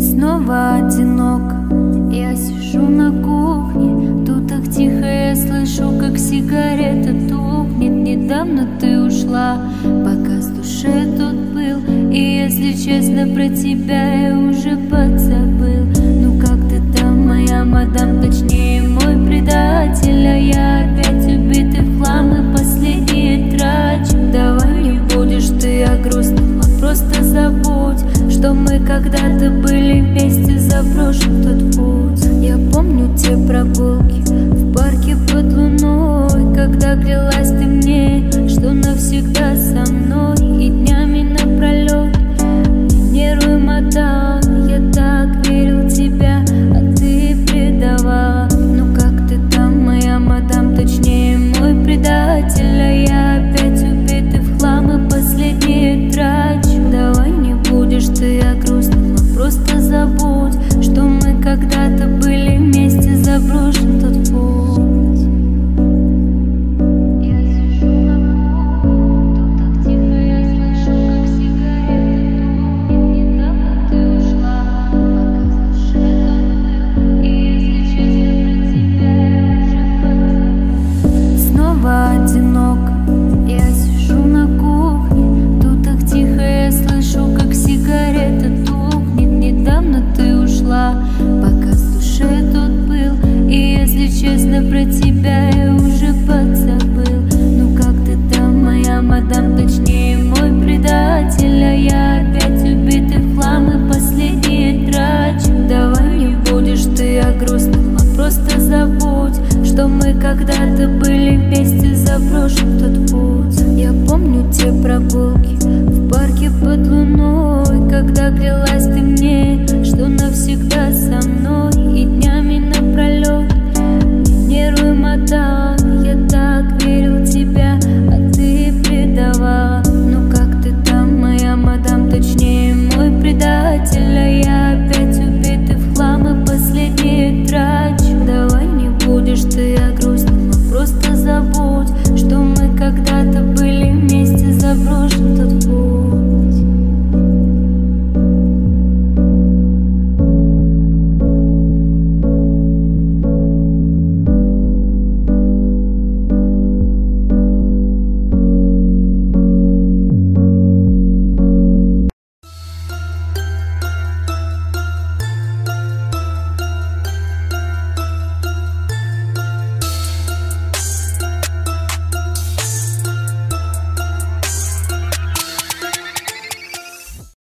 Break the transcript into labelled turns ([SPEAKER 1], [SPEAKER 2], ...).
[SPEAKER 1] Снова одинок, я сижу на кухне. Тут так тихо, я слышу, как сигарета тухнет. Недавно ты ушла, пока с душой тут был. И если честно, про тебя я уже подзабыл. Ну как ты там, моя мадам, точнее мой предатель. А я опять убитый в хлам и последние трачу. Давай не будешь ты о грустном, а просто забудь, что мы когда-то были вместе, заброшен тот путь. Я помню те прогулки в парке под луной, когда клялась ты мне, что навсегда со мной. И днями напролет нервы мотал. Я так верил в тебя, а ты предавал. Ну как ты там, моя мадам, точнее мой предатель. А я опять убитый в хлам и последние трачу. Давай не будешь ты о грустном, а просто забудь, что мы когда-то были вместе, заброшен тот путь. Я сижу на кухне, тут так тихо, я слышу, как сигарета тухнет. Недавно ты ушла, пока с душой тут был. И если честно, про тебя я уже подзабыл. Снова одинок, я сижу на кухне. Тут так тихо, я слышу, как сигарета тухнет. Недавно ты ушла, пока с душой тут был. И если честно, про тебя я уже подзабыл. Ну как ты там, моя мадам, точнее мой предатель. А я опять убитый в хлам и последние трачу. Давай не будешь ты о грустном, а просто забудь, что мы когда-то были вместе, заброшен тот путь. Я помню те прогулки в парке под луной,